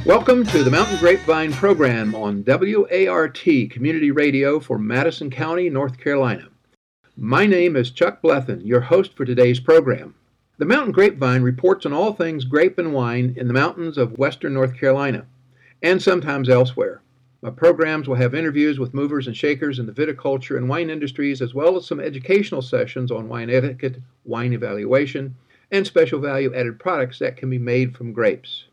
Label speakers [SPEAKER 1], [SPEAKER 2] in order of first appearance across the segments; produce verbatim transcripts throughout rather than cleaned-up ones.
[SPEAKER 1] Welcome to the Mountain Grapevine program on W A R T Community Radio for Madison County, North Carolina. My name is Chuck Blethen, your host for today's program. The Mountain Grapevine reports on all things grape and wine in the mountains of western North Carolina, and sometimes elsewhere. My programs will have interviews with movers and shakers in the viticulture and wine industries, as well as some educational sessions on wine etiquette, wine evaluation, and special value-added products that can be made from grapes.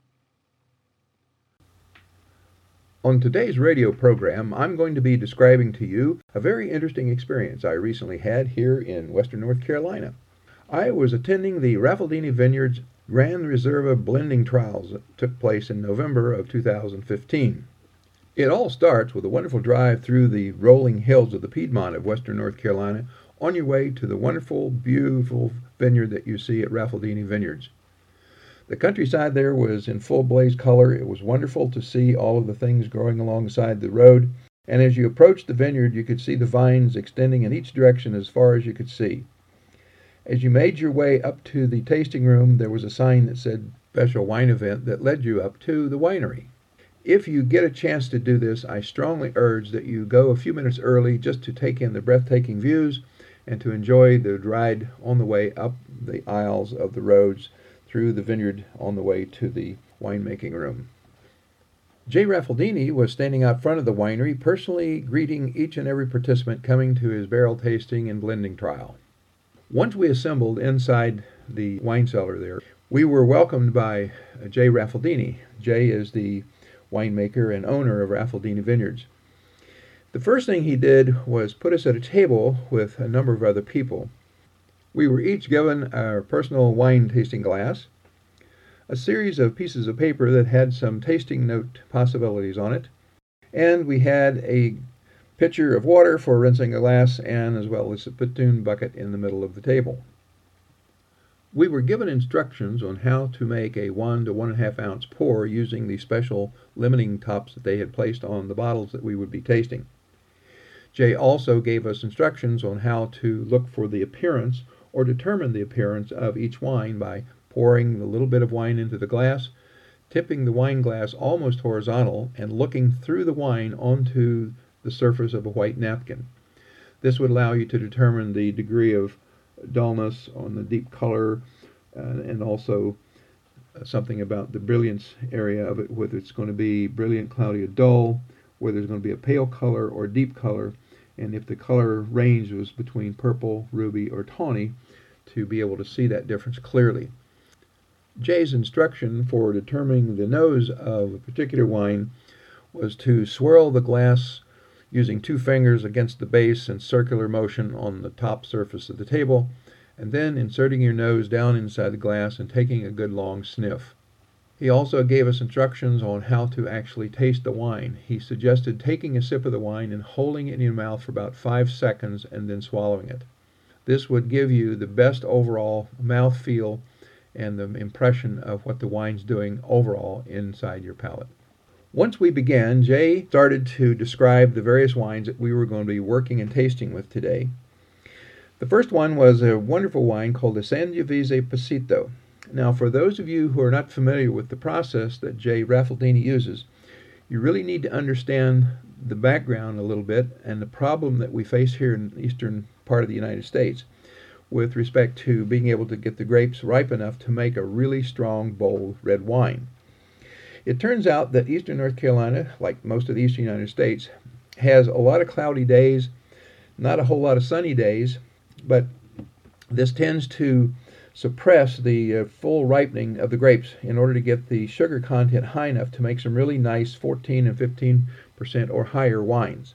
[SPEAKER 1] On today's radio program, I'm going to be describing to you a very interesting experience I recently had here in western North Carolina. I was attending the Raffledini Vineyards Grand Reserva blending trials that took place in November of two thousand fifteen. It all starts with a wonderful drive through the rolling hills of the Piedmont of western North Carolina on your way to the wonderful, beautiful vineyard that you see at Raffledini Vineyards. The countryside there was in full blaze color. It was wonderful to see all of the things growing alongside the road. And as you approached the vineyard, you could see the vines extending in each direction as far as you could see. As you made your way up to the tasting room, there was a sign that said special wine event that led you up to the winery. If you get a chance to do this, I strongly urge that you go a few minutes early just to take in the breathtaking views and to enjoy the ride on the way up the aisles of the roads through the vineyard on the way to the winemaking room. Jay Raffledini was standing out front of the winery, personally greeting each and every participant coming to his barrel tasting and blending trial. Once we assembled inside the wine cellar there, we were welcomed by Jay Raffledini. Jay is the winemaker and owner of Raffledini Vineyards. The first thing he did was put us at a table with a number of other people. We were each given our personal wine tasting glass, a series of pieces of paper that had some tasting note possibilities on it, and we had a pitcher of water for rinsing a glass, and as well as a spittoon bucket in the middle of the table. We were given instructions on how to make a one to one and a half ounce pour using the special limiting tops that they had placed on the bottles that we would be tasting. Jay also gave us instructions on how to look for the appearance or determine the appearance of each wine by pouring the little bit of wine into the glass, tipping the wine glass almost horizontal, and looking through the wine onto the surface of a white napkin. This would allow you to determine the degree of dullness on the deep color uh, and also uh, something about the brilliance area of it, whether it's going to be brilliant, cloudy, or dull, whether it's going to be a pale color or deep color, and if the color range was between purple, ruby, or tawny, to be able to see that difference clearly. Jay's instruction for determining the nose of a particular wine was to swirl the glass using two fingers against the base in circular motion on the top surface of the table, and then inserting your nose down inside the glass and taking a good long sniff. He also gave us instructions on how to actually taste the wine. He suggested taking a sip of the wine and holding it in your mouth for about five seconds and then swallowing it. This would give you the best overall mouthfeel and the impression of what the wine's doing overall inside your palate. Once we began, Jay started to describe the various wines that we were going to be working and tasting with today. The first one was a wonderful wine called the Sangiovese Passito. Now, for those of you who are not familiar with the process that Jay Raffledini uses, you really need to understand the background a little bit and the problem that we face here in the eastern part of the United States with respect to being able to get the grapes ripe enough to make a really strong, bold red wine. It turns out that eastern North Carolina, like most of the eastern United States, has a lot of cloudy days, not a whole lot of sunny days, but this tends to suppress the uh, full ripening of the grapes in order to get the sugar content high enough to make some really nice fourteen and fifteen percent or higher wines.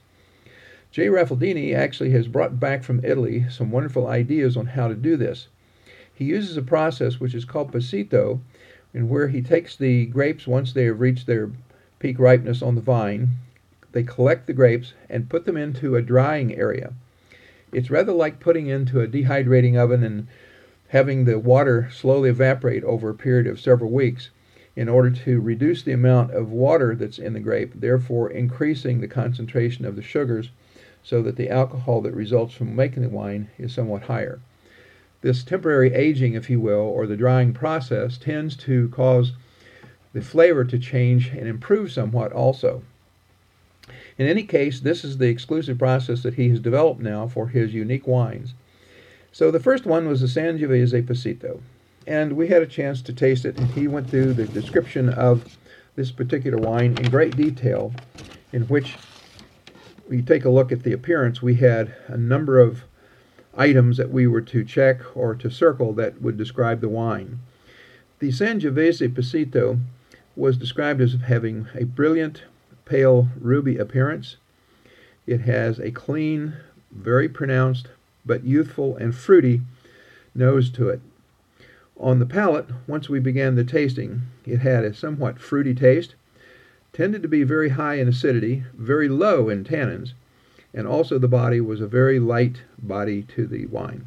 [SPEAKER 1] Jay Raffledini actually has brought back from Italy some wonderful ideas on how to do this. He uses a process which is called Passito, in where he takes the grapes once they have reached their peak ripeness on the vine. They collect the grapes and put them into a drying area. It's rather like putting into a dehydrating oven and having the water slowly evaporate over a period of several weeks in order to reduce the amount of water that's in the grape, therefore increasing the concentration of the sugars so that the alcohol that results from making the wine is somewhat higher. This temporary aging, if you will, or the drying process tends to cause the flavor to change and improve somewhat also. In any case, this is the exclusive process that he has developed now for his unique wines. So the first one was the Sangiovese Passito, and we had a chance to taste it, and he went through the description of this particular wine in great detail, in which we take a look at the appearance. We had a number of items that we were to check or to circle that would describe the wine. The Sangiovese Passito was described as having a brilliant, pale ruby appearance. It has a clean, very pronounced, but youthful and fruity nose to it. On the palate, once we began the tasting, it had a somewhat fruity taste, tended to be very high in acidity, very low in tannins, and also the body was a very light body to the wine.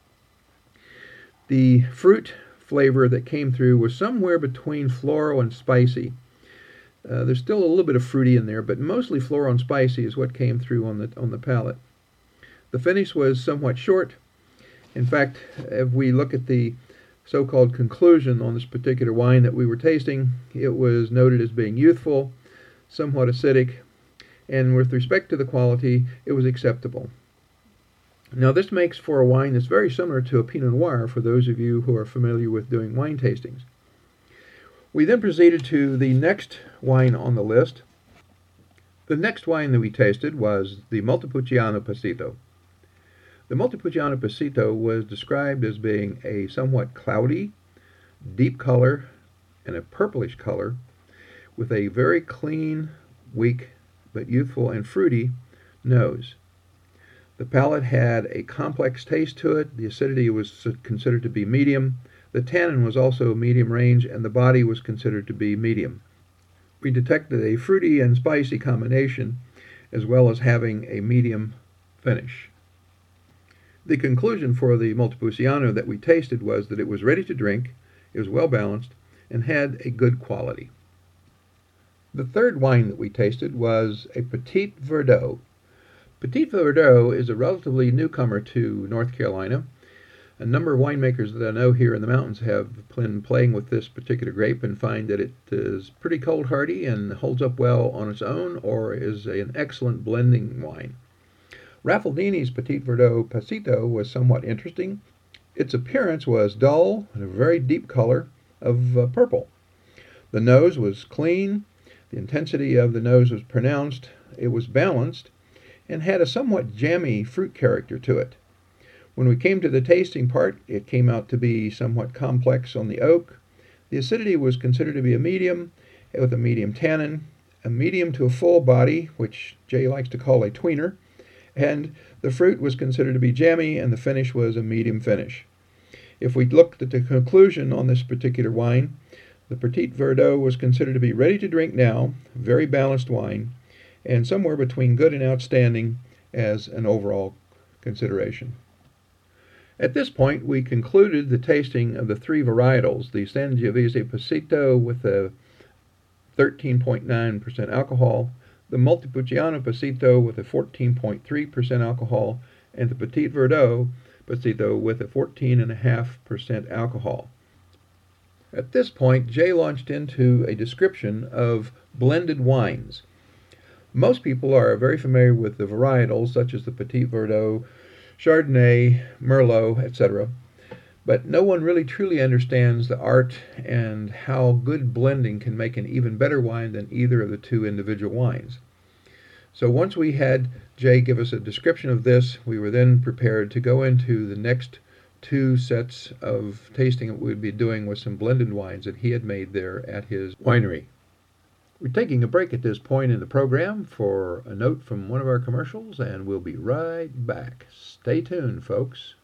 [SPEAKER 1] The fruit flavor that came through was somewhere between floral and spicy. Uh, there's still a little bit of fruity in there, but mostly floral and spicy is what came through on the on the palate. The finish was somewhat short. In fact, if we look at the so-called conclusion on this particular wine that we were tasting, it was noted as being youthful, somewhat acidic, and with respect to the quality, it was acceptable. Now, this makes for a wine that's very similar to a Pinot Noir for those of you who are familiar with doing wine tastings. We then proceeded to the next wine on the list. The next wine that we tasted was the Montepulciano Passito. The Montepulciano Passito was described as being a somewhat cloudy, deep color, and a purplish color, with a very clean, weak, but youthful and fruity nose. The palate had a complex taste to it. The acidity was considered to be medium. The tannin was also medium range, and the body was considered to be medium. We detected a fruity and spicy combination, as well as having a medium finish. The conclusion for the Montepulciano that we tasted was that it was ready to drink, it was well balanced, and had a good quality. The third wine that we tasted was a Petit Verdot. Petit Verdot is a relatively newcomer to North Carolina. A number of winemakers that I know here in the mountains have been playing with this particular grape and find that it is pretty cold hardy and holds up well on its own, or is an excellent blending wine. Raffaldini's Petit Verdot Passito was somewhat interesting. Its appearance was dull and a very deep color of uh, purple. The nose was clean, the intensity of the nose was pronounced, it was balanced, and had a somewhat jammy fruit character to it. When we came to the tasting part, it came out to be somewhat complex on the oak. The acidity was considered to be a medium, with a medium tannin, a medium to a full body, which Jay likes to call a tweener, and the fruit was considered to be jammy, and the finish was a medium finish. If we looked at the conclusion on this particular wine, the Petit Verdot was considered to be ready to drink now, very balanced wine, and somewhere between good and outstanding as an overall consideration. At this point, we concluded the tasting of the three varietals, the Sangiovese Passito with a thirteen point nine percent alcohol, the Montepulciano Passito with a fourteen point three percent alcohol, and the Petit Verdot Passito with a fourteen point five percent alcohol. At this point, Jay launched into a description of blended wines. Most people are very familiar with the varietals, such as the Petit Verdot, Chardonnay, Merlot, et cetera. But no one really truly understands the art and how good blending can make an even better wine than either of the two individual wines. So once we had Jay give us a description of this, we were then prepared to go into the next two sets of tasting that we'd be doing with some blended wines that he had made there at his winery. We're taking a break at this point in the program for a note from one of our commercials, and we'll be right back. Stay tuned, folks.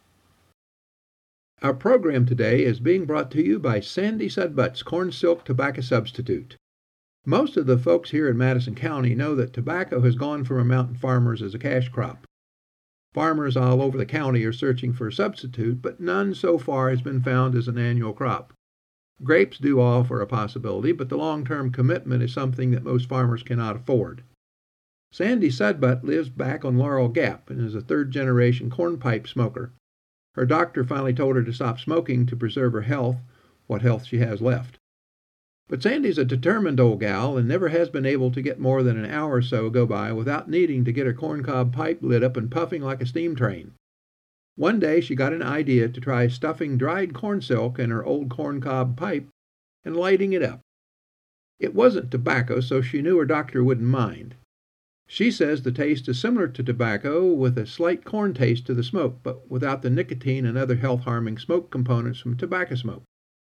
[SPEAKER 1] Our program today is being brought to you by Sandy Sudbutt's Corn Silk Tobacco Substitute. Most of the folks here in Madison County know that tobacco has gone from our mountain farmers as a cash crop. Farmers all over the county are searching for a substitute, but none so far has been found as an annual crop. Grapes do offer a possibility, but the long-term commitment is something that most farmers cannot afford. Sandy Sudbutt lives back on Laurel Gap and is a third-generation cornpipe smoker. Her doctor finally told her to stop smoking to preserve her health, what health she has left. But Sandy's a determined old gal and never has been able to get more than an hour or so go by without needing to get her corncob pipe lit up and puffing like a steam train. One day she got an idea to try stuffing dried corn silk in her old corncob pipe and lighting it up. It wasn't tobacco, so she knew her doctor wouldn't mind. She says the taste is similar to tobacco with a slight corn taste to the smoke, but without the nicotine and other health-harming smoke components from tobacco smoke.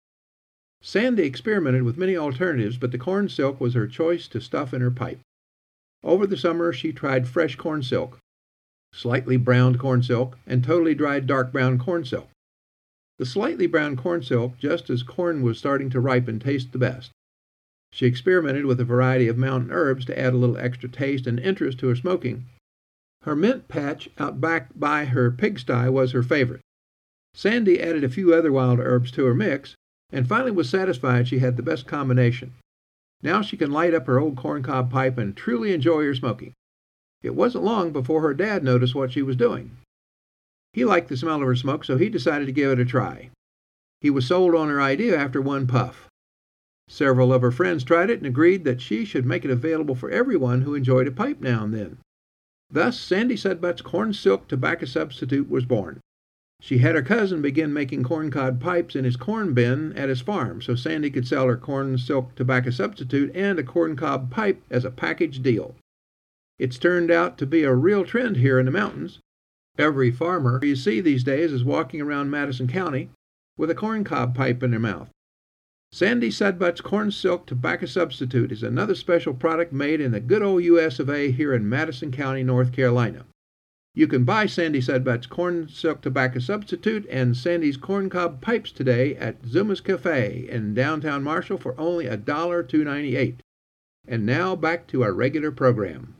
[SPEAKER 1] Sandy experimented with many alternatives, but the corn silk was her choice to stuff in her pipe. Over the summer she tried fresh corn silk, slightly browned corn silk, and totally dried dark brown corn silk. The slightly browned corn silk, just as corn was starting to ripen, tasted the best. She experimented with a variety of mountain herbs to add a little extra taste and interest to her smoking. Her mint patch out back by her pigsty was her favorite. Sandy added a few other wild herbs to her mix, and finally was satisfied she had the best combination. Now she can light up her old corncob pipe and truly enjoy her smoking. It wasn't long before her dad noticed what she was doing. He liked the smell of her smoke, so he decided to give it a try. He was sold on her idea after one puff. Several of her friends tried it and agreed that she should make it available for everyone who enjoyed a pipe now and then. Thus, Sandy Sudbutt's corn silk tobacco substitute was born. She had her cousin begin making corncob pipes in his corn bin at his farm, so Sandy could sell her corn silk tobacco substitute and a corncob pipe as a package deal. It's turned out to be a real trend here in the mountains. Every farmer you see these days is walking around Madison County with a corncob pipe in their mouth. Sandy Sudbutt's corn silk tobacco substitute is another special product made in the good old U S of A here in Madison County, North Carolina. You can buy Sandy Sudbutt's corn silk tobacco substitute and Sandy's corncob pipes today at Zuma's Cafe in downtown Marshall for only one dollar two ninety-eight. And now back to our regular program.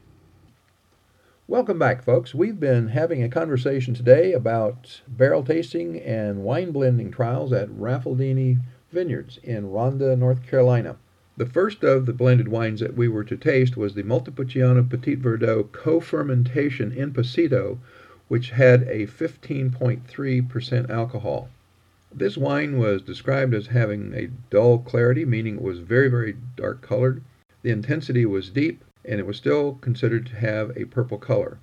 [SPEAKER 1] Welcome back, folks. We've been having a conversation today about barrel tasting and wine blending trials at Raffledini Vineyards in Ronda, North Carolina. The first of the blended wines that we were to taste was the Montepulciano Petit Verdot co-fermentation in Pasito, which had a fifteen point three percent alcohol. This wine was described as having a dull clarity, meaning it was very, very dark colored. The intensity was deep, and it was still considered to have a purple color.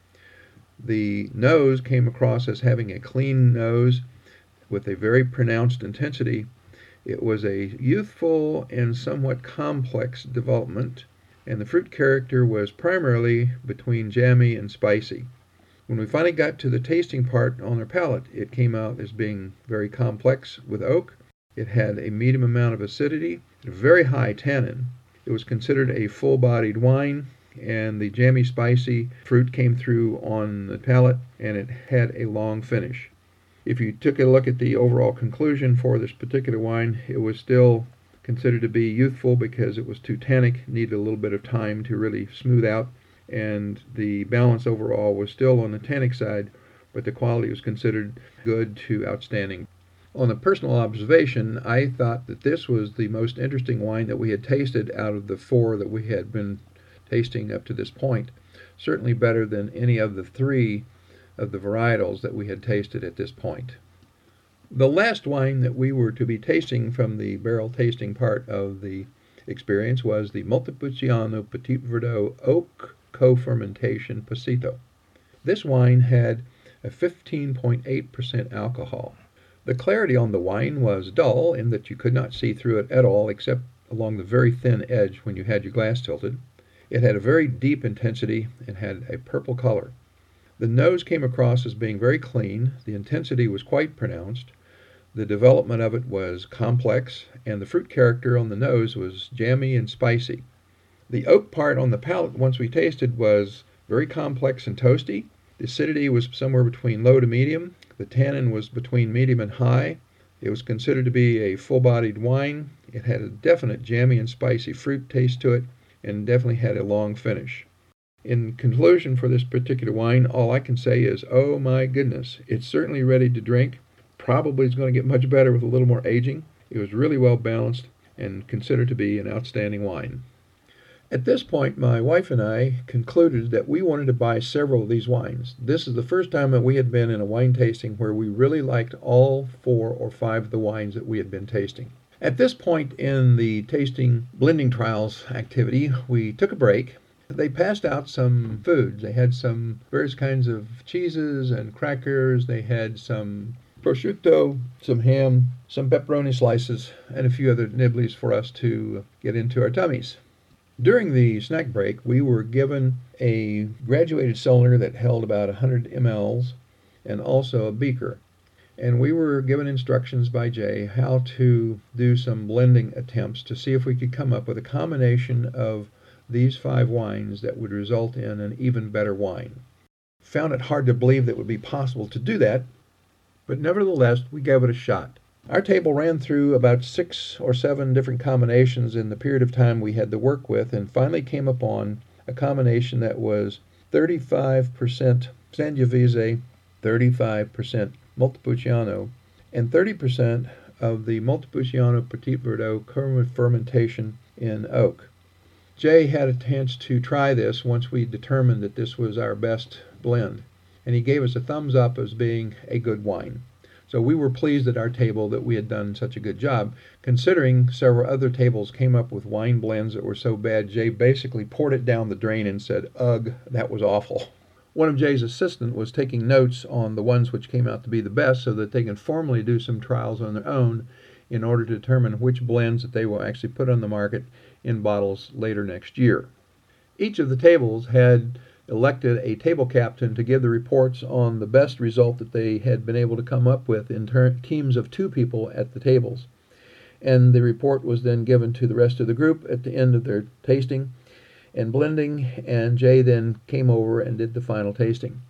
[SPEAKER 1] The nose came across as having a clean nose with a very pronounced intensity. It was a youthful and somewhat complex development, and the fruit character was primarily between jammy and spicy. When we finally got to the tasting part on our palate, it came out as being very complex with oak. It had a medium amount of acidity, a very high tannin. It was considered a full-bodied wine, and the jammy spicy fruit came through on the palate, and it had a long finish. If you took a look at the overall conclusion for this particular wine, it was still considered to be youthful because it was too tannic, needed a little bit of time to really smooth out, and the balance overall was still on the tannic side, but the quality was considered good to outstanding. On a personal observation, I thought that this was the most interesting wine that we had tasted out of the four that we had been tasting up to this point. Certainly better than any of the three of the varietals that we had tasted at this point. The last wine that we were to be tasting from the barrel tasting part of the experience was the Montepulciano Petit Verdot Oak Co-Fermentation Pasito. This wine had a fifteen point eight percent alcohol. The clarity on the wine was dull in that you could not see through it at all except along the very thin edge when you had your glass tilted. It had a very deep intensity and had a purple color. The nose came across as being very clean, the intensity was quite pronounced, the development of it was complex, and the fruit character on the nose was jammy and spicy. The oak part on the palate, once we tasted, was very complex and toasty. The acidity was somewhere between low to medium. The tannin was between medium and high. It was considered to be a full-bodied wine. It had a definite jammy and spicy fruit taste to it, and definitely had a long finish. In conclusion for this particular wine, all I can say is, oh my goodness, it's certainly ready to drink. Probably is going to get much better with a little more aging. It was really well balanced and considered to be an outstanding wine. At this point, my wife and I concluded that we wanted to buy several of these wines. This is the first time that we had been in a wine tasting where we really liked all four or five of the wines that we had been tasting. At this point in the tasting blending trials activity, we took a break. They passed out some foods. They had some various kinds of cheeses and crackers. They had some prosciutto, some ham, some pepperoni slices, and a few other nibblies for us to get into our tummies. During the snack break, we were given a graduated cylinder that held about one hundred milliliters and also a beaker. And we were given instructions by Jay how to do some blending attempts to see if we could come up with a combination of these five wines that would result in an even better wine. Found it hard to believe that it would be possible to do that, but nevertheless, we gave it a shot. Our table ran through about six or seven different combinations in the period of time we had to work with, and finally came upon a combination that was thirty-five percent Sangiovese, thirty-five percent Montepulciano, and thirty percent of the Montepulciano Petit Verdot fermentation in oak. Jay had a chance to try this once we determined that this was our best blend, and he gave us a thumbs up as being a good wine. So we were pleased at our table that we had done such a good job, considering several other tables came up with wine blends that were so bad, Jay basically poured it down the drain and said, "Ugh, that was awful." One of Jay's assistants was taking notes on the ones which came out to be the best so that they can formally do some trials on their own in order to determine which blends that they will actually put on the market in bottles later next year. Each of the tables had elected a table captain to give the reports on the best result that they had been able to come up with in ter- teams of two people at the tables. And the report was then given to the rest of the group at the end of their tasting and blending, and Jay then came over and did the final tasting.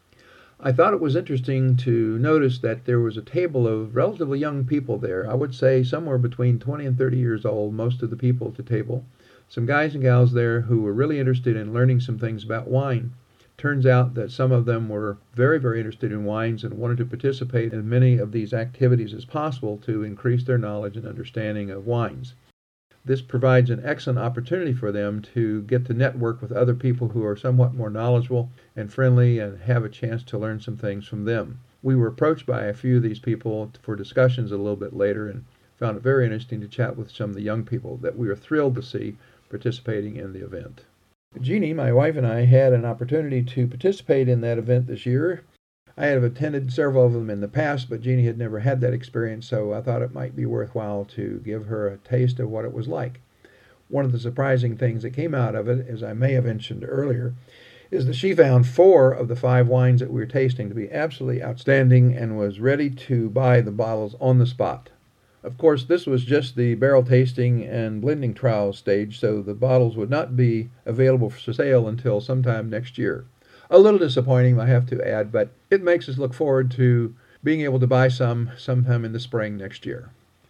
[SPEAKER 1] I thought it was interesting to notice that there was a table of relatively young people there. I would say somewhere between twenty and thirty years old, most of the people at the table. Some guys and gals there who were really interested in learning some things about wine. Turns out that some of them were very, very interested in wines and wanted to participate in many of these activities as possible to increase their knowledge and understanding of wines. This provides an excellent opportunity for them to get to network with other people who are somewhat more knowledgeable and friendly and have a chance to learn some things from them. We were approached by a few of these people for discussions a little bit later and found it very interesting to chat with some of the young people that we were thrilled to see participating in the event. Jeannie, my wife, and I had an opportunity to participate in that event this year. I have attended several of them in the past, but Jeannie had never had that experience, so I thought it might be worthwhile to give her a taste of what it was like. One of the surprising things that came out of it, as I may have mentioned earlier, is that she found four of the five wines that we were tasting to be absolutely outstanding and was ready to buy the bottles on the spot. Of course, this was just the barrel tasting and blending trial stage, so the bottles would not be available for sale until sometime next year. A little disappointing, I have to add, but it makes us look forward to being able to buy some sometime in the spring next year.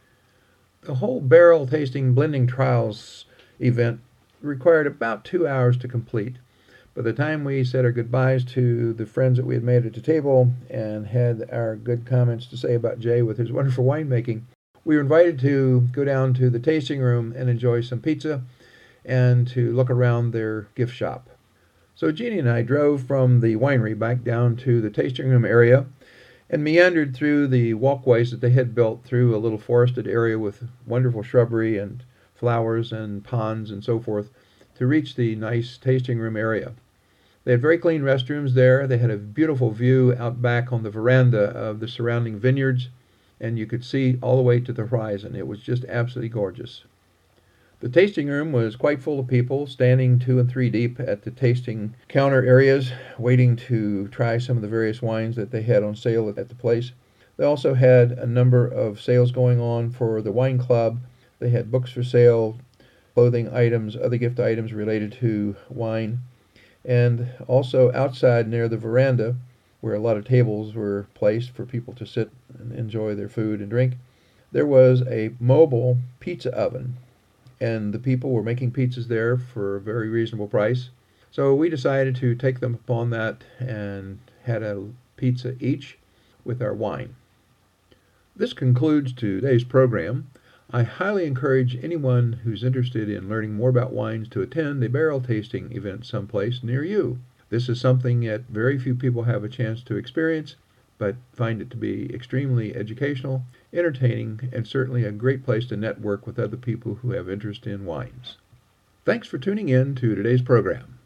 [SPEAKER 1] The whole barrel tasting blending trials event required about two hours to complete. By the time we said our goodbyes to the friends that we had made at the table and had our good comments to say about Jay with his wonderful winemaking, we were invited to go down to the tasting room and enjoy some pizza and to look around their gift shop. So Jeannie and I drove from the winery back down to the tasting room area and meandered through the walkways that they had built through a little forested area with wonderful shrubbery and flowers and ponds and so forth to reach the nice tasting room area. They had very clean restrooms there. They had a beautiful view out back on the veranda of the surrounding vineyards, and you could see all the way to the horizon. It was just absolutely gorgeous. The tasting room was quite full of people, standing two and three deep at the tasting counter areas, waiting to try some of the various wines that they had on sale at the place. They also had a number of sales going on for the wine club. They had books for sale, clothing items, other gift items related to wine. And also outside near the veranda, where a lot of tables were placed for people to sit and enjoy their food and drink, there was a mobile pizza oven. And the people were making pizzas there for a very reasonable price. So we decided to take them upon that and had a pizza each with our wine. This concludes today's program. I highly encourage anyone who's interested in learning more about wines to attend a barrel tasting event someplace near you. This is something that very few people have a chance to experience, but find it to be extremely educational, entertaining, and certainly a great place to network with other people who have interest in wines. Thanks for tuning in to today's program.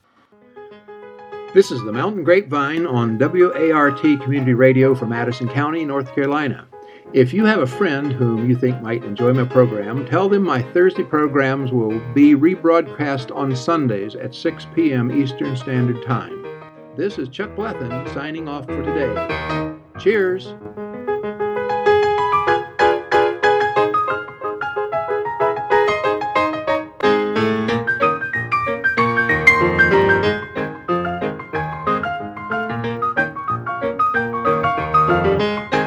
[SPEAKER 1] This is the Mountain Grapevine on W A R T Community Radio from Madison County, North Carolina. If you have a friend whom you think might enjoy my program, tell them my Thursday programs will be rebroadcast on Sundays at six p.m. Eastern Standard Time. This is Chuck Blethen signing off for today. Cheers! Thank you.